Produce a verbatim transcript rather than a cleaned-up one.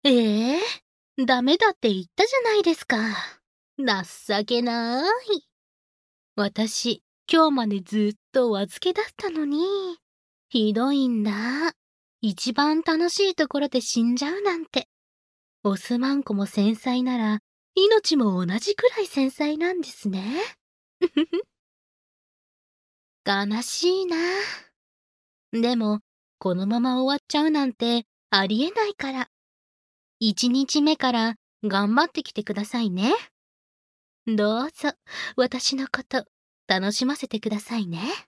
ええ、ダメだって言ったじゃないですか。情けない。私、今日までずっとお預けだったのに。ひどいんだ。一番楽しいところで死んじゃうなんて。オスマンコも繊細なら、命も同じくらい繊細なんですね。悲しいな。でも、このまま終わっちゃうなんてありえないから。一日目から頑張ってきてくださいね。どうぞ、私のこと楽しませてくださいね。